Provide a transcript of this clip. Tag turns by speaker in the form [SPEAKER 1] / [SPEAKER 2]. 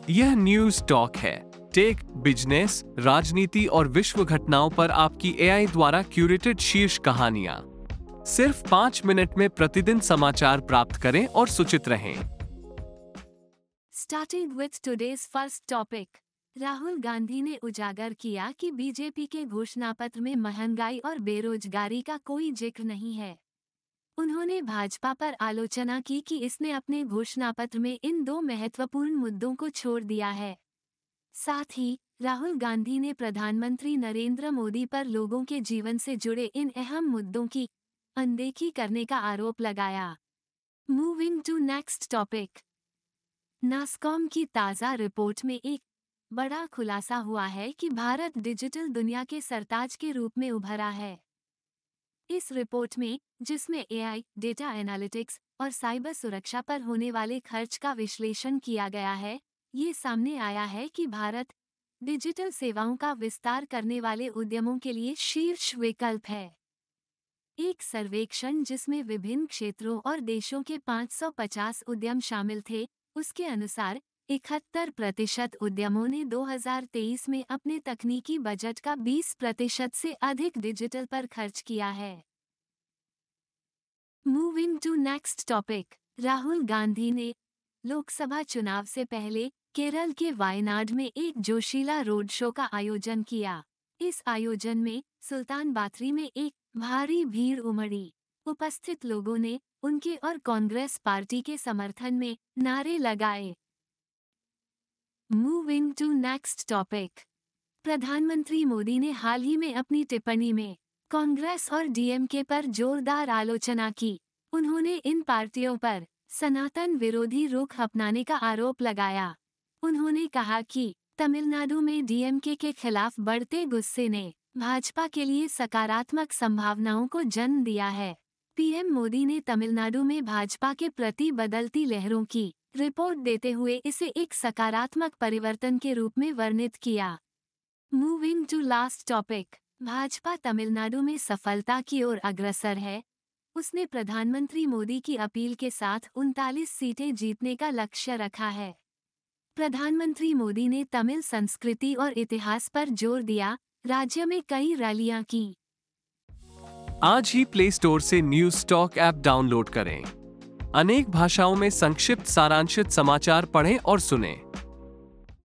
[SPEAKER 1] यह news talk है। Tech, business, राजनीति और विश्व घटनाओं पर आपकी एआई द्वारा क्यूरेटेड शीर्ष कहानियां। सिर्फ 5 मिनट में प्रतिदिन समाचार प्राप्त करें और सूचित रहें।
[SPEAKER 2] Starting with today's first topic, Rahul Gandhi ने उजागर किया कि बीजेपी के घोषणापत्र में महंगाई और बेरोजगारी का कोई जिक्र नहीं है। उन्होंने भाजपा पर आलोचना की कि इसने अपने घोषणापत्र में इन दो महत्वपूर्ण मुद्दों को छोड़ दिया है। साथ ही राहुल गांधी ने प्रधानमंत्री नरेंद्र मोदी पर लोगों के जीवन से जुड़े इन अहम मुद्दों की अनदेखी करने का आरोप लगाया। Moving to next topic, NASSCOM की ताज़ा रिपोर्ट में एक बड़ा खुलासा हुआ है कि भारत डिजिटल दुनिया के सरताज के रूप में उभरा है। इस रिपोर्ट में, जिसमें एआई, डेटा एनालिटिक्स और साइबर सुरक्षा पर होने वाले खर्च का विश्लेषण किया गया है, ये सामने आया है कि भारत डिजिटल सेवाओं का विस्तार करने वाले उद्यमों के लिए शीर्ष विकल्प है। एक सर्वेक्षण जिसमें विभिन्न क्षेत्रों और देशों के 550 उद्यम शामिल थे, उसके अनुसार 71% उद्यमों ने 2023 में अपने तकनीकी बजट का 20% से अधिक डिजिटल पर खर्च किया है। Moving to next topic, Rahul Gandhi ने लोकसभा चुनाव से पहले केरल के वायनाड में एक जोशीला रोड शो का आयोजन किया। इस आयोजन में सुल्तान बाथरी में एक भारी भीड़ उमड़ी। उपस्थित लोगों ने उनके और कांग्रेस पार्टी के समर्थन में नारे लगाए। मूविंग टू नेक्स्ट टॉपिक, प्रधानमंत्री मोदी ने हाल ही में अपनी टिप्पणी में कांग्रेस और डीएमके पर जोरदार आलोचना की। उन्होंने इन पार्टियों पर सनातन विरोधी रुख अपनाने का आरोप लगाया। उन्होंने कहा कि तमिलनाडु में डीएमके के खिलाफ बढ़ते गुस्से ने भाजपा के लिए सकारात्मक संभावनाओं को जन्म दिया है। पीएम मोदी ने तमिलनाडु में भाजपा के प्रति बदलती लहरों की रिपोर्ट देते हुए इसे एक सकारात्मक परिवर्तन के रूप में वर्णित किया। Moving to last topic, Bhajpa Tamil Nadu में सफलता की ओर अग्रसर है। उसने प्रधानमंत्री मोदी की अपील के साथ 39 सीटें जीतने का लक्ष्य रखा है। प्रधानमंत्री मोदी ने तमिल संस्कृति और इतिहास पर जोर दिया। राज्य में कई रैलियां की।
[SPEAKER 1] आज ही प्ले स्टोर से न्यूज टॉक ऐप डाउनलोड करें। अनेक भाषाओं में संक्षिप्त सारांशित समाचार पढ़ें और सुनें।